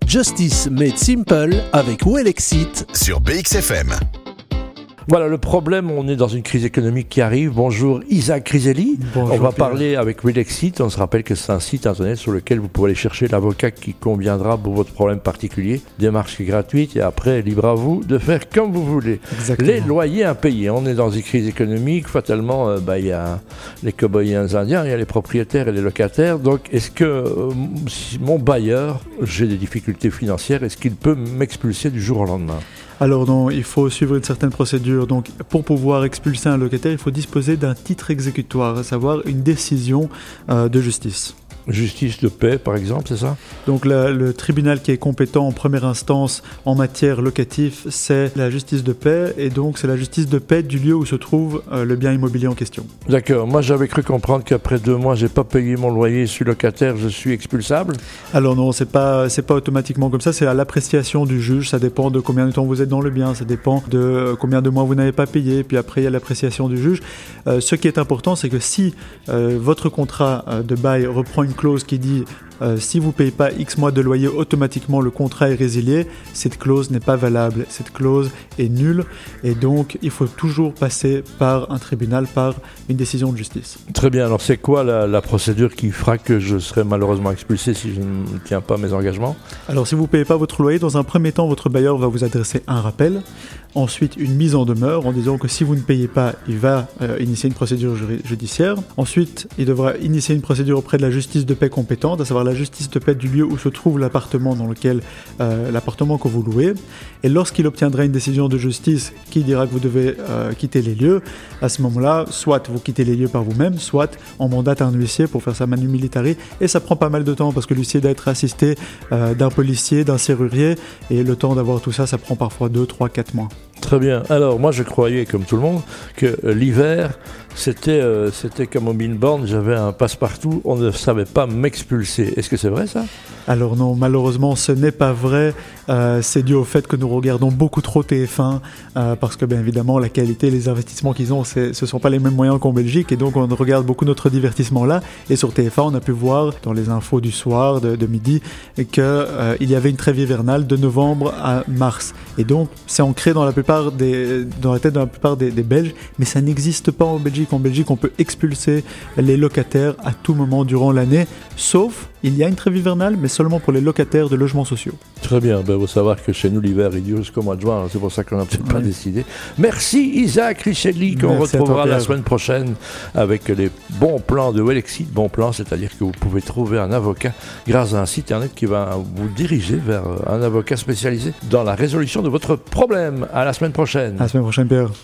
Justice Made Simple avec Wellexit sur BXFM. Voilà le problème, on est dans une crise économique qui arrive. Bonjour Isaac Criselli. Bonjour, on va Pierre. parler avec Wellexit. On se rappelle que c'est un site internet sur lequel vous pouvez aller chercher l'avocat qui conviendra pour votre problème particulier. Démarche qui est gratuite et après, libre à vous de faire comme vous voulez. Exactement. Les loyers impayés. On est dans une crise économique. Fatalement, il y a les cow-boys et les indiens, il y a les propriétaires et les locataires. Donc, est-ce que si mon bailleur, j'ai des difficultés financières, est-ce qu'il peut m'expulser du jour au lendemain ? Alors non, il faut suivre une certaine procédure. Donc pour pouvoir expulser un locataire, il faut disposer d'un titre exécutoire, à savoir une décision de justice. Justice de paix, par exemple, c'est ça ? Donc le tribunal qui est compétent en première instance en matière locative, c'est la justice de paix, et donc c'est la justice de paix du lieu où se trouve le bien immobilier en question. D'accord. Moi, j'avais cru comprendre qu'après 2 mois, j'ai pas payé mon loyer, je suis locataire, je suis expulsable. Alors non, c'est pas automatiquement comme ça, c'est à l'appréciation du juge, ça dépend de combien de temps vous êtes dans le bien, ça dépend de combien de mois vous n'avez pas payé, puis après il y a l'appréciation du juge. Ce qui est important, c'est que si votre contrat de bail reprend une clause qui dit si vous ne payez pas X mois de loyer, automatiquement le contrat est résilié, cette clause n'est pas valable, cette clause est nulle, et donc il faut toujours passer par un tribunal, par une décision de justice. Très bien. Alors, c'est quoi la procédure qui fera que je serai malheureusement expulsé si je ne tiens pas mes engagements ? Alors si vous ne payez pas votre loyer, dans un premier temps, votre bailleur va vous adresser un rappel, ensuite une mise en demeure en disant que si vous ne payez pas, il va initier une procédure judiciaire. Ensuite, il devra initier une procédure auprès de la justice de paix compétente, à savoir la justice de paix du lieu où se trouve l'appartement dans lequel l'appartement que vous louez. Et lorsqu'il obtiendra une décision de justice qui dira que vous devez quitter les lieux, à ce moment-là, soit vous quittez les lieux par vous-même, soit on mandate un huissier pour faire ça manu militari. Et ça prend pas mal de temps parce que l'huissier doit être assisté d'un policier, d'un serrurier, et le temps d'avoir tout ça, ça prend parfois 2, 3, 4 mois. Très bien. Alors, moi, je croyais, comme tout le monde, que l'hiver, c'était comme au Milborn, j'avais un passe-partout, on ne savait pas m'expulser. Est-ce que c'est vrai, ça ? Alors non, malheureusement, ce n'est pas vrai. C'est dû au fait que nous regardons beaucoup trop TF1, parce que, bien évidemment, la qualité, les investissements qu'ils ont, ce ne sont pas les mêmes moyens qu'en Belgique, et donc on regarde beaucoup notre divertissement là. Et sur TF1, on a pu voir, dans les infos du soir, de midi, qu'il y avait une trêve hivernale de novembre à mars. Et donc, c'est ancré dans la tête de la plupart des Belges, mais ça n'existe pas en Belgique. En Belgique, on peut expulser les locataires à tout moment durant l'année, sauf, il y a une trêve hivernale, mais seulement pour les locataires de logements sociaux. Très bien. Il faut savoir que chez nous, l'hiver, il dure jusqu'au mois de juin. C'est pour ça qu'on n'a peut-être pas décidé. Merci Isaac Criselli, qu'on retrouvera la semaine prochaine avec les bons plans de Wellexit. Bons plans, c'est-à-dire que vous pouvez trouver un avocat grâce à un site internet qui va vous diriger vers un avocat spécialisé dans la résolution de votre problème. À la semaine prochaine. À la semaine prochaine, Pierre.